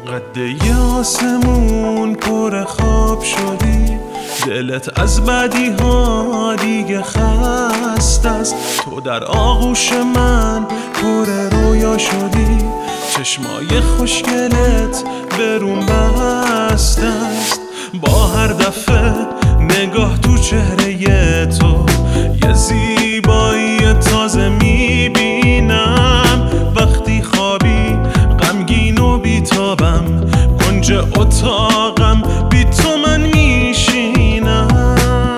قد آسمون پر خواب شدی، دلت از بدی ها دیگه خسته است. تو در آغوش من پر رویا شدی، چشمای خوشگلت بروم بسته است. با هر دفعه نگاه تو چهره تو یه زیبایی تازه میبینم. وقتی خوابی غمگین و بیتابم، کنج اتاقم بی تو من میشینم.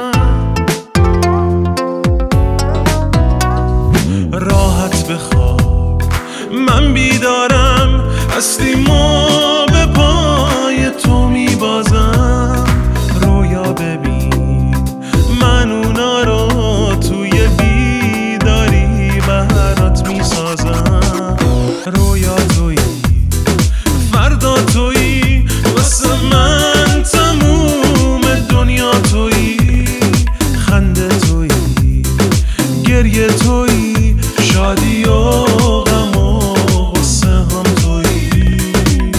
راحت بخواب من بیدارم، هستیمو به پای تو میبازم. رویا ببین من اونا رو توی بیداری برات میسازم. رویا تویی، فردا تویی، واسه من تموم دنیا تویی. خنده تویی، گریه تویی، شادی و غم و غصه هم تویی.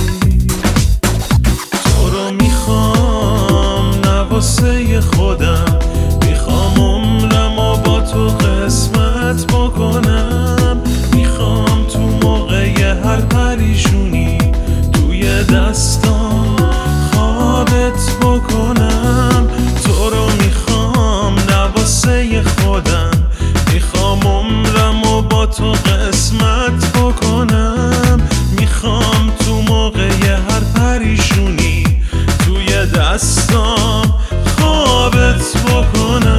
تو رو میخوام نه واسه خودم، میخوام عمرمو با تو قسمت بکنم. میخوام تو موقع هر پریشونی توی دستام خوابت بکنم. تو رو میخوام نه واسه خودم، میخوام عمرمو با تو قسمت بکنم. میخوام تو موقع هر پریشونی توی دستام خوابت بکنم.